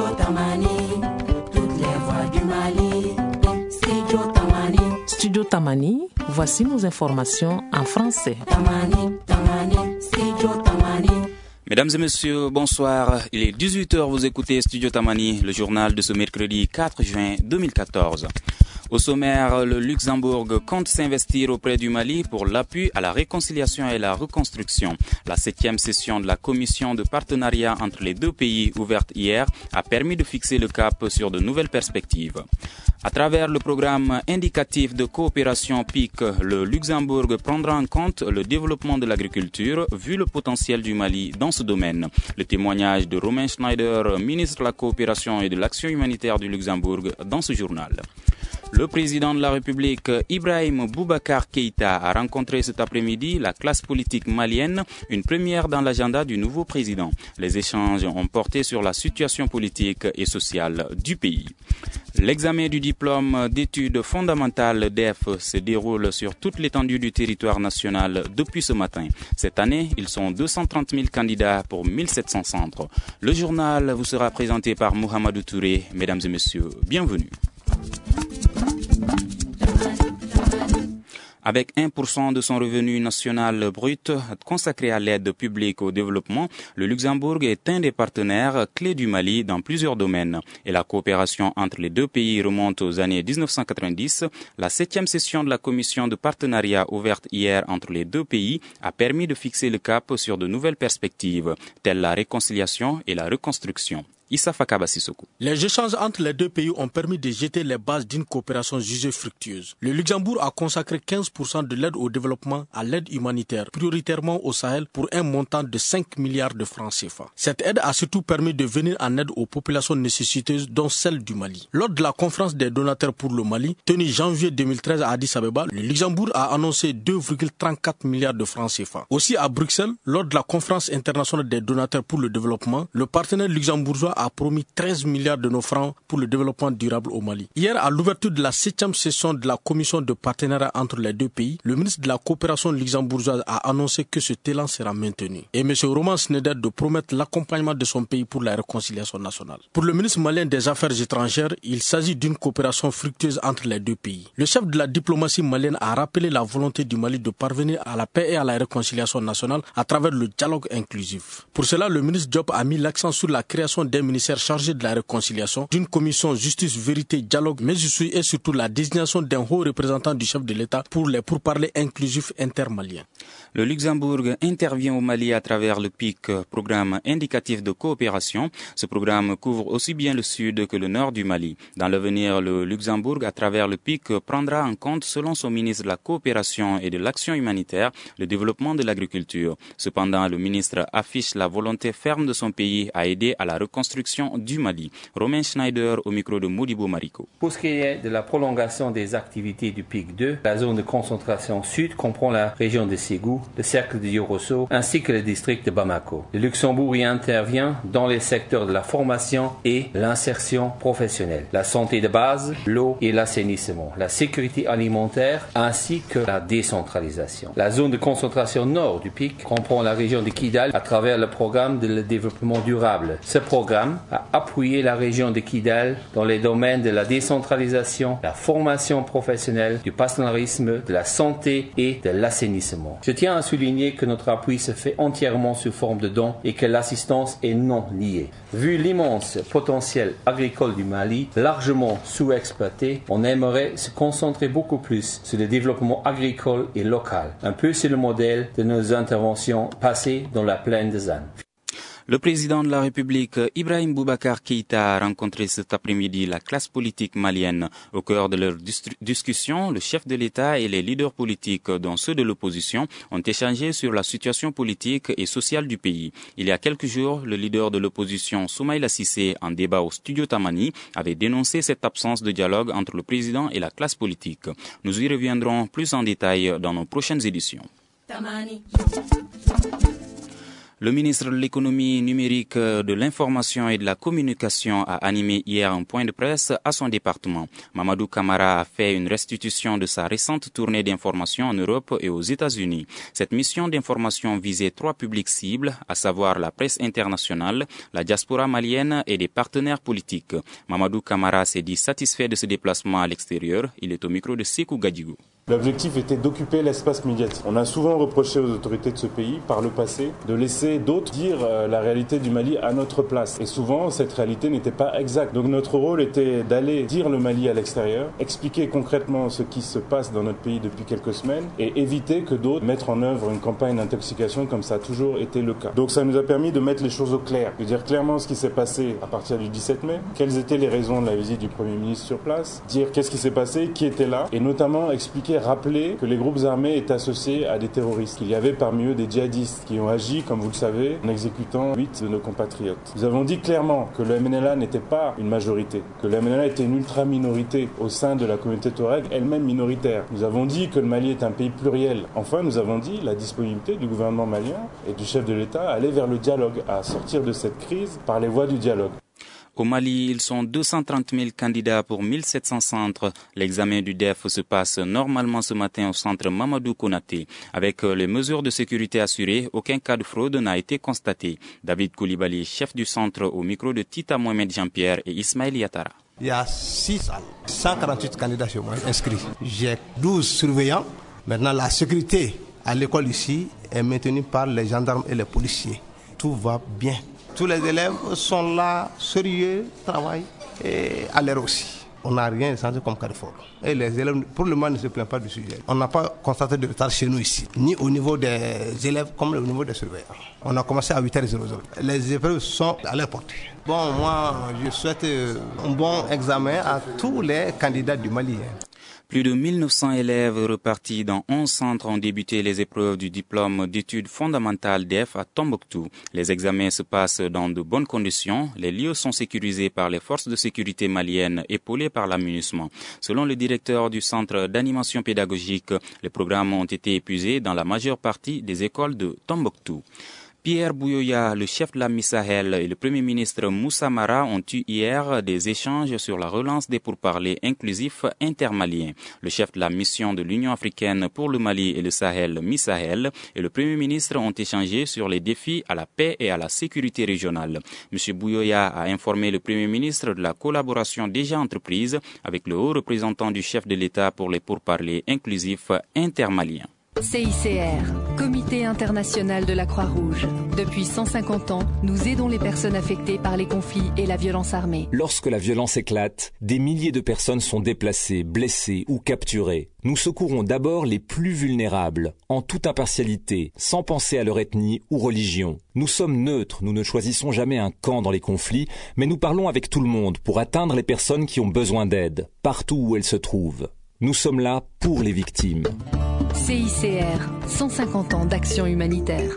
Studio Tamani, toutes les voix du Mali. Studio Tamani. Studio Tamani, voici nos informations en français. Tamani, Tamani, Studio Tamani. Mesdames et messieurs, bonsoir. Il est 18h, vous écoutez Studio Tamani, le journal de ce mercredi 4 juin 2014. Au sommaire, le Luxembourg compte s'investir auprès du Mali pour l'appui à la réconciliation et la reconstruction. La 7e session de la commission de partenariat entre les deux pays ouverte hier a permis de fixer le cap sur de nouvelles perspectives. À travers le programme indicatif de coopération PIC, le Luxembourg prendra en compte le développement de l'agriculture vu le potentiel du Mali dans ce domaine. Le témoignage de Romain Schneider, ministre de la coopération et de l'action humanitaire du Luxembourg, dans ce journal. Le président de la République, Ibrahim Boubacar Keïta, a rencontré cet après-midi la classe politique malienne, une première dans l'agenda du nouveau président. Les échanges ont porté sur la situation politique et sociale du pays. L'examen du diplôme d'études fondamentales DEF se déroule sur toute l'étendue du territoire national depuis ce matin. Cette année, ils sont 230 000 candidats pour 1700 centres. Le journal vous sera présenté par Mohamedou Touré. Mesdames et messieurs, bienvenue. Avec 1% de son revenu national brut consacré à l'aide publique au développement, le Luxembourg est un des partenaires clés du Mali dans plusieurs domaines. Et la coopération entre les deux pays remonte aux années 1990. La 7e session de la commission de partenariat ouverte hier entre les deux pays a permis de fixer le cap sur de nouvelles perspectives, telles la réconciliation et la reconstruction. Issa Fakaba Sissoko. Les échanges entre les deux pays ont permis de jeter les bases d'une coopération jugée fructueuse. Le Luxembourg a consacré 15% de l'aide au développement à l'aide humanitaire, prioritairement au Sahel, pour un montant de 5 milliards de francs CFA. Cette aide a surtout permis de venir en aide aux populations nécessiteuses, dont celle du Mali. Lors de la conférence des donateurs pour le Mali, tenue janvier 2013 à Addis Abeba, le Luxembourg a annoncé 2,34 milliards de francs CFA. Aussi à Bruxelles, lors de la conférence internationale des donateurs pour le développement, le partenaire luxembourgeois a promis 13 milliards de nos francs pour le développement durable au Mali. Hier, à l'ouverture de la 7e session de la commission de partenariat entre les deux pays, le ministre de la coopération luxembourgeoise a annoncé que ce élan sera maintenu. Et M. Romain Schneider de promettre l'accompagnement de son pays pour la réconciliation nationale. Pour le ministre malien des Affaires étrangères, il s'agit d'une coopération fructueuse entre les deux pays. Le chef de la diplomatie malienne a rappelé la volonté du Mali de parvenir à la paix et à la réconciliation nationale à travers le dialogue inclusif. Pour cela, le ministre Diop a mis l'accent sur la création d'un ministère chargé de la réconciliation, d'une commission justice, vérité, dialogue, mais aussi et surtout la désignation d'un haut représentant du chef de l'État pour les pourparlers inclusifs intermaliens. Le Luxembourg intervient au Mali à travers le PIC, programme indicatif de coopération. Ce programme couvre aussi bien le sud que le nord du Mali. Dans l'avenir, le Luxembourg, à travers le PIC, prendra en compte, selon son ministre de la coopération et de l'action humanitaire, le développement de l'agriculture. Cependant, le ministre affiche la volonté ferme de son pays à aider à la reconstruction du Mali. Romain Schneider au micro de Modibo Mariko. Pour ce qui est de la prolongation des activités du PIC 2, la zone de concentration sud comprend la région de Ségou, le cercle de Yorosso ainsi que le district de Bamako. Le Luxembourg y intervient dans les secteurs de la formation et l'insertion professionnelle, la santé de base, l'eau et l'assainissement, la sécurité alimentaire ainsi que la décentralisation. La zone de concentration nord du PIC comprend la région de Kidal à travers le programme de développement durable. Ce programme a appuyé la région de Kidal dans les domaines de la décentralisation, la formation professionnelle, du partenariatisme, de la santé et de l'assainissement. Je tiens à souligner que notre appui se fait entièrement sous forme de dons et que l'assistance est non liée. Vu l'immense potentiel agricole du Mali, largement sous-exploité, on aimerait se concentrer beaucoup plus sur le développement agricole et local, un peu sur le modèle de nos interventions passées dans la plaine de Zan. Le président de la République, Ibrahim Boubacar Keïta, a rencontré cet après-midi la classe politique malienne. Au cœur de leur discussion, le chef de l'État et les leaders politiques, dont ceux de l'opposition, ont échangé sur la situation politique et sociale du pays. Il y a quelques jours, le leader de l'opposition, Soumaïla Cissé, en débat au studio Tamani, avait dénoncé cette absence de dialogue entre le président et la classe politique. Nous y reviendrons plus en détail dans nos prochaines éditions. Tamani. Le ministre de l'économie numérique, de l'information et de la communication a animé hier un point de presse à son département. Mamadou Camara a fait une restitution de sa récente tournée d'information en Europe et aux États-Unis. Cette mission d'information visait 3 publics cibles, à savoir la presse internationale, la diaspora malienne et des partenaires politiques. Mamadou Camara s'est dit satisfait de ce déplacement à l'extérieur. Il est au micro de Sekou Gadjigou. L'objectif était d'occuper l'espace médiatique. On a souvent reproché aux autorités de ce pays, par le passé, de laisser d'autres dire la réalité du Mali à notre place. Et souvent, cette réalité n'était pas exacte. Donc notre rôle était d'aller dire le Mali à l'extérieur, expliquer concrètement ce qui se passe dans notre pays depuis quelques semaines et éviter que d'autres mettent en œuvre une campagne d'intoxication comme ça a toujours été le cas. Donc ça nous a permis de mettre les choses au clair, de dire clairement ce qui s'est passé à partir du 17 mai, quelles étaient les raisons de la visite du Premier ministre sur place, dire qu'est-ce qui s'est passé, qui était là, et notamment expliquer, rappeler que les groupes armés étaient associés à des terroristes, qu'il y avait parmi eux des djihadistes qui ont agi, comme vous le savez, en exécutant 8 de nos compatriotes. Nous avons dit clairement que le MNLA n'était pas une majorité, que le MNLA était une ultra-minorité au sein de la communauté touareg, elle-même minoritaire. Nous avons dit que le Mali est un pays pluriel. Enfin, nous avons dit la disponibilité du gouvernement malien et du chef de l'État à aller vers le dialogue, à sortir de cette crise par les voies du dialogue. Au Mali, ils sont 230 000 candidats pour 1700 centres. L'examen du DEF se passe normalement ce matin au centre Mamadou Konaté. Avec les mesures de sécurité assurées, aucun cas de fraude n'a été constaté. David Koulibaly, chef du centre, au micro de Tita Mohamed Jean-Pierre et Ismaël Yatara. Il y a 6 salles, 148 candidats chez moi inscrits. J'ai 12 surveillants. Maintenant, la sécurité à l'école ici est maintenue par les gendarmes et les policiers. Tout va bien. Tous les élèves sont là, sérieux, travaillent et à l'air aussi. On n'a rien senti comme cas de fraude. Et les élèves, pour le moment, ne se plaignent pas du sujet. On n'a pas constaté de retard chez nous ici, ni au niveau des élèves comme au niveau des surveillants. On a commencé à 8h00. Les épreuves sont à leur portée. Bon, moi, je souhaite un bon examen à tous les candidats du Mali. Plus de 1900 élèves repartis dans 11 centres ont débuté les épreuves du diplôme d'études fondamentales DEF à Tombouctou. Les examens se passent dans de bonnes conditions. Les lieux sont sécurisés par les forces de sécurité maliennes épaulées par l'amunissement. Selon le directeur du centre d'animation pédagogique, les programmes ont été épuisés dans la majeure partie des écoles de Tombouctou. Pierre Bouyoya, le chef de la MISAHEL, et le Premier ministre Moussa Mara ont eu hier des échanges sur la relance des pourparlers inclusifs intermaliens. Le chef de la mission de l'Union africaine pour le Mali et le Sahel, MISAHEL, et le Premier ministre ont échangé sur les défis à la paix et à la sécurité régionale. M. Bouyoya a informé le Premier ministre de la collaboration déjà entreprise avec le haut représentant du chef de l'État pour les pourparlers inclusifs intermaliens. CICR, Comité international de la Croix-Rouge. Depuis 150 ans, nous aidons les personnes affectées par les conflits et la violence armée. Lorsque la violence éclate, des milliers de personnes sont déplacées, blessées ou capturées. Nous secourons d'abord les plus vulnérables, en toute impartialité, sans penser à leur ethnie ou religion. Nous sommes neutres, nous ne choisissons jamais un camp dans les conflits, mais nous parlons avec tout le monde pour atteindre les personnes qui ont besoin d'aide, partout où elles se trouvent. Nous sommes là pour les victimes. CICR, 150 ans d'action humanitaire.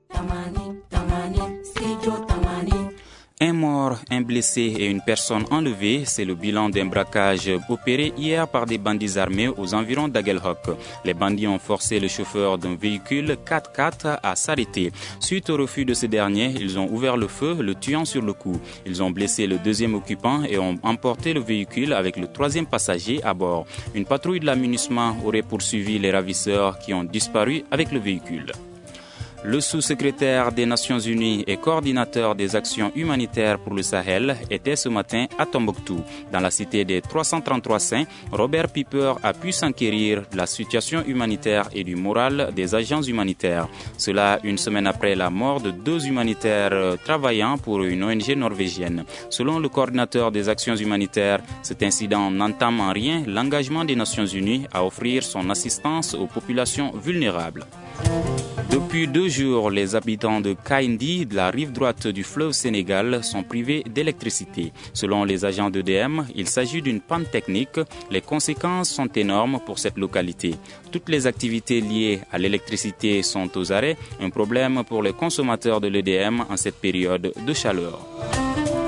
Un mort, un blessé et une personne enlevée, c'est le bilan d'un braquage opéré hier par des bandits armés aux environs d'Aguelhok. Les bandits ont forcé le chauffeur d'un véhicule 4x4 à s'arrêter. Suite au refus de ce dernier, ils ont ouvert le feu, le tuant sur le coup. Ils ont blessé le deuxième occupant et ont emporté le véhicule avec le troisième passager à bord. Une patrouille de l'amunissement aurait poursuivi les ravisseurs qui ont disparu avec le véhicule. Le sous-secrétaire des Nations Unies et coordinateur des actions humanitaires pour le Sahel était ce matin à Tombouctou. Dans la cité des 333 saints, Robert Piper a pu s'enquérir de la situation humanitaire et du moral des agents humanitaires. Cela une semaine après la mort de 2 humanitaires travaillant pour une ONG norvégienne. Selon le coordinateur des actions humanitaires, cet incident n'entame en rien l'engagement des Nations Unies à offrir son assistance aux populations vulnérables. Depuis 2 jours, les habitants de Kaindi, de la rive droite du fleuve Sénégal, sont privés d'électricité. Selon les agents d'EDM, il s'agit d'une panne technique. Les conséquences sont énormes pour cette localité. Toutes les activités liées à l'électricité sont aux arrêts, un problème pour les consommateurs de l'EDM en cette période de chaleur.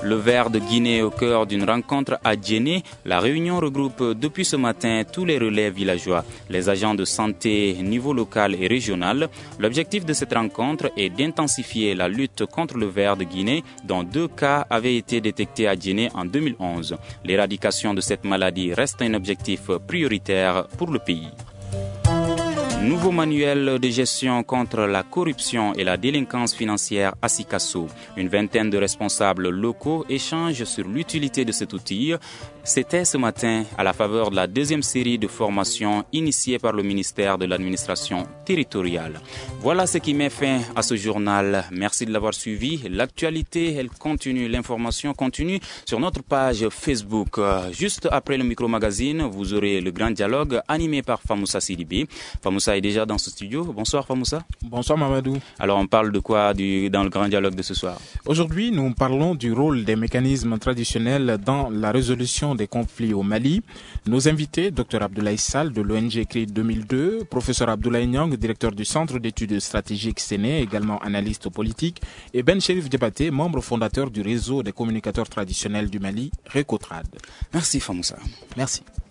Le Vert de Guinée au cœur d'une rencontre à Djenné. La réunion regroupe depuis ce matin tous les relais villageois, les agents de santé niveau local et régional. L'objectif de cette rencontre est d'intensifier la lutte contre le Vert de Guinée, dont 2 cas avaient été détectés à Djenné en 2011. L'éradication de cette maladie reste un objectif prioritaire pour le pays. Nouveau manuel de gestion contre la corruption et la délinquance financière à Sikasso. Une vingtaine de responsables locaux échangent sur l'utilité de cet outil. C'était ce matin à la faveur de la 2e série de formations initiée par le ministère de l'administration territoriale. Voilà ce qui met fin à ce journal. Merci de l'avoir suivi. L'actualité, elle continue, l'information continue sur notre page Facebook. Juste après le micro-magazine, vous aurez le grand dialogue animé par Famoussa Sidibé. Famoussa est déjà dans ce studio. Bonsoir Famoussa. Bonsoir Mamadou. Alors on parle de quoi dans le grand dialogue de ce soir? Aujourd'hui, nous parlons du rôle des mécanismes traditionnels dans la résolution des conflits au Mali. Nos invités, Dr Abdoulaye Sall de l'ONG CRI 2002, Professeur Abdoulaye Nyang, directeur du Centre d'études stratégiques Séné, également analyste politique, et Ben Cherif Diabaté, membre fondateur du réseau des communicateurs traditionnels du Mali, Recotrad. Merci Famoussa. Merci.